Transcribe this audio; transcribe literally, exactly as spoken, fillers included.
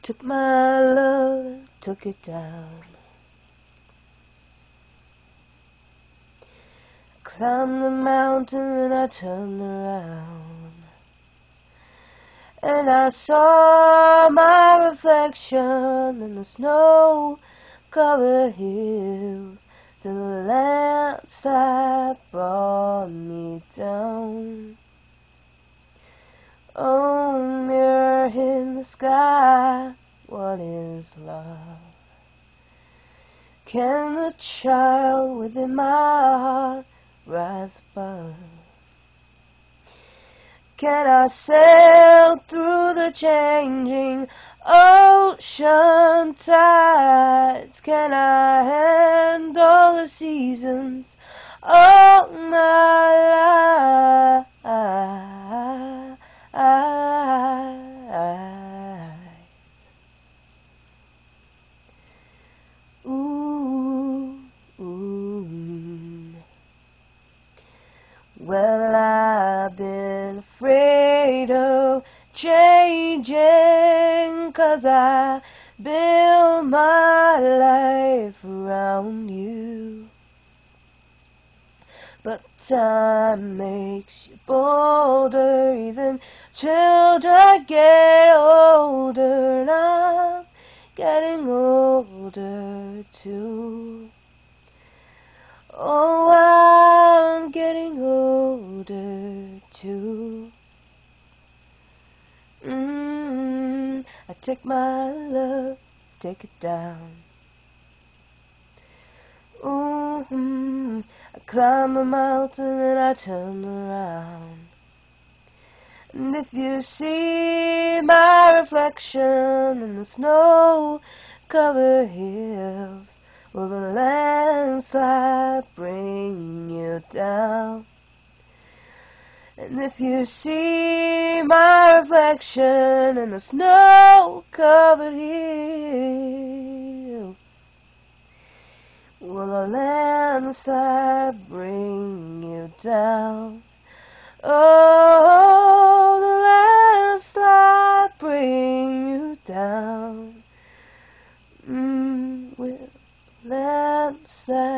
Took my love, took it down. Climbed the mountain and I turned around, and I saw my reflection in the snow-covered hills. The landslide brought me down. Oh, mirror in the sky, what is love? Can the child within my heart rise above? Can I sail through the changing ocean tides? Can I handle the seasons all my life? Ooh, ooh. Well, I've been afraid of changing, 'cause I build my life around you. But time makes you bolder, even children get older, and I'm getting older too. Oh, I'm getting older too. Mm, I take my love, take it down. Ooh, mm, I climb a mountain and I turn around. And if you see my reflection in the snow-covered hills, will the landslide bring you down? And if you see my reflection in the snow-covered hills, will the landslide bring you down? Oh, the landslide bring you down. Mm, will landslide